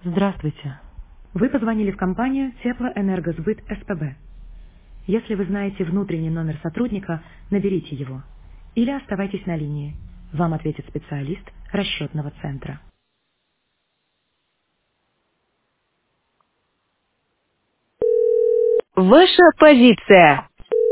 Здравствуйте. Вы позвонили в компанию Теплоэнергосбыт СПБ. Если вы знаете внутренний номер сотрудника, наберите его. Или оставайтесь на линии. Вам ответит специалист расчетного центра. Ваша позиция.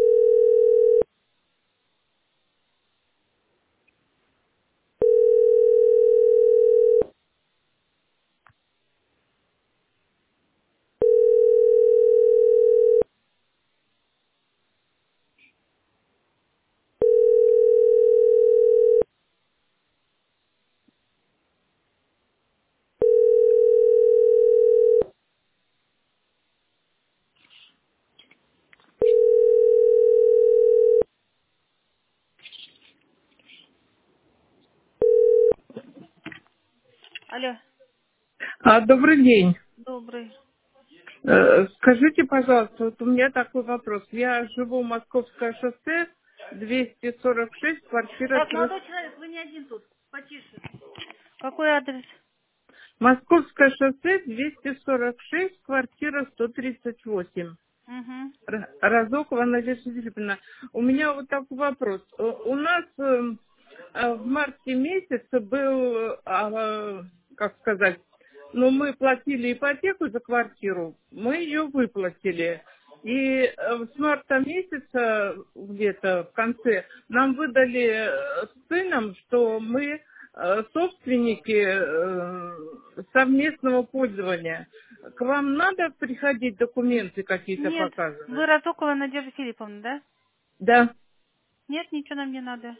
Алло, Добрый день. добрый. Скажите, пожалуйста, вот у меня такой вопрос. Я живу Московское шоссе, 246, квартира Так, молодой человек, вы не один тут. Потише. Какой адрес? Московское шоссе, 246, квартира 138. Угу. Разокова Надежда Филипповна. У меня вот такой вопрос. У нас в марте месяце был, как сказать, ну, мы платили ипотеку за квартиру, мы ее выплатили. И с марта месяца, где-то в конце, нам выдали с сыном, что мы собственники совместного пользования. К вам надо приходить документы какие-то Нет, вы показывать? Разокова Надежда Филипповна, да? Да. Нет, ничего нам не надо.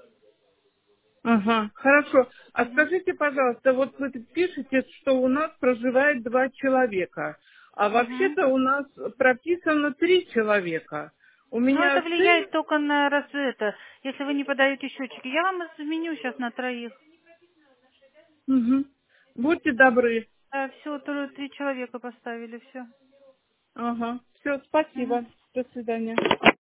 Ага, хорошо. А Мгм. скажите, пожалуйста, вот вы тут пишете, что у нас проживает 2 человека, а Угу. вообще-то у нас прописано 3 человека. У Но это меня сын. влияет только на раз это, если вы не подаете счетчики. Я вам изменю сейчас на троих. Мгм. Будьте добры. Все, три человека поставили, все. Ага. Все, спасибо. До свидания.